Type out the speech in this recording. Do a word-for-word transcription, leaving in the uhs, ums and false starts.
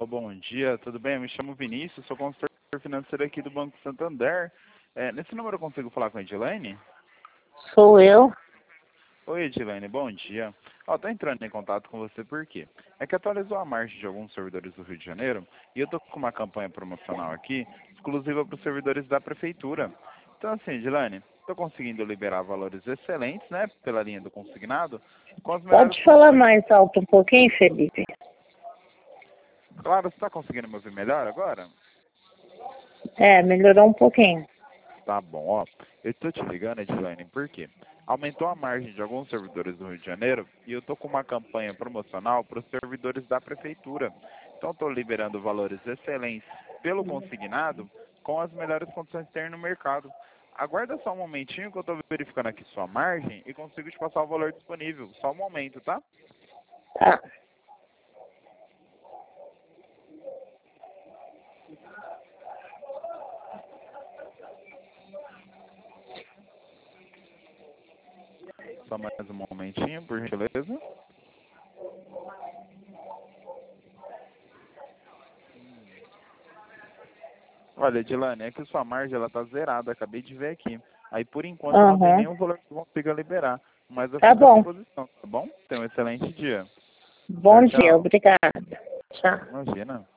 Alô, bom dia, tudo bem? Eu me chamo Vinícius, sou consultor financeiro aqui do Banco Santander. É, nesse número eu consigo falar com a Edilene? Sou eu. Oi, Edilene, bom dia. Ó, tô entrando em contato com você por quê? É que atualizou a margem de alguns servidores do Rio de Janeiro e eu tô com uma campanha promocional aqui, exclusiva para os servidores da Prefeitura. Então, assim, Edilene, tô conseguindo liberar valores excelentes, né, pela linha do consignado, com as melhores Pode falar condições. mais alto um pouquinho, Felipe? Claro, você tá conseguindo me ouvir melhor agora? É, melhorou um pouquinho. Tá bom, ó. Eu tô te ligando, Edilene, por quê? Aumentou a margem de alguns servidores do Rio de Janeiro e eu tô com uma campanha promocional para os servidores da prefeitura. Então estou liberando valores excelentes pelo consignado com as melhores condições que tem no mercado. Aguarda só um momentinho que eu estou verificando aqui sua margem e consigo te passar o valor disponível. Só um momento, tá? Tá. Só mais um momentinho, por gentileza. Olha, Edilane, é que sua margem ela tá zerada, acabei de ver aqui. Aí por enquanto não tem Aham. nenhum valor que eu consiga liberar, mas eu Tá fico à bom. disposição, tá bom? Tenha um excelente dia. Bom Tchau, dia, tchau. obrigada. Tchau. Imagina.